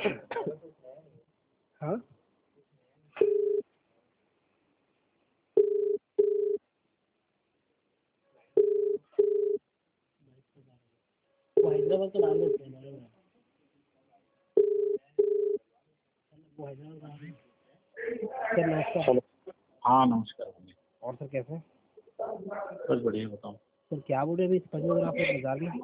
हाँ वो हैदराबाद तो डाल देते हैं, वो हैदराबाद डाल देते हैं। सर नमस्कार। हेलो। हाँ नमस्कार। और सर कैसे हैं? बस बढ़िया, बताओ। सर क्या बोल रहे अभी 25 आप बाजार में?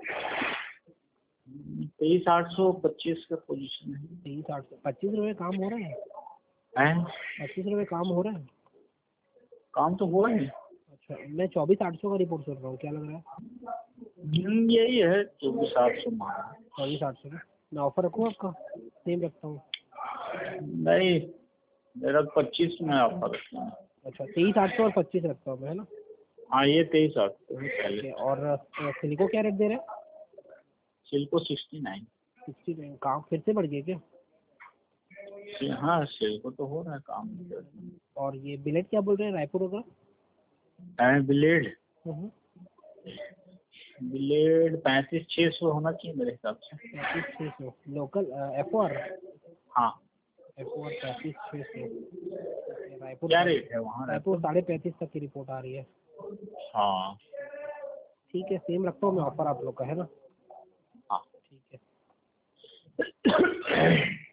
23,825 का पोजीशन है। 23,800 25 रुपये काम हो रहा है? हैं? 25 रुपये काम हो रहा है? काम तो हुआ है। अच्छा, मैं 24,800 का रिपोर्ट सुन रहा हूँ, क्या लग रहा है? यही है 24,800 मारा। 24,800 का मैं ऑफर रखूँ आपका? सेम रखता हूँ। नहीं, मेरा 25 में ऑफर रखना है। अच्छा, 23,800 और 25 रखता हूँ मैं, है ना? हाँ ये 23,800 है पहले। और सिलिको क्या रेट दे रहे हैं? सिल्को 69। 69। काम फिर से बढ़ गया क्या? हाँ सिल्को तो हो रहा है काम। और ये बिलेट क्या बोल रहे हैं रायपुर का? ब्लेड हम्म। ब्लेड 35,600 होना चाहिए मेरे हिसाब से। 35,600 लोकल FOR? हाँ। FOR 35,600 रायपुर। क्या रेट है वहाँ रायपुर 35.5 तक की रिपोर्ट आ रही है। हाँ ठीक है, सेम रखता हूँ मैं ऑफर आप लोग का, है ना? हाँ। ठीक है।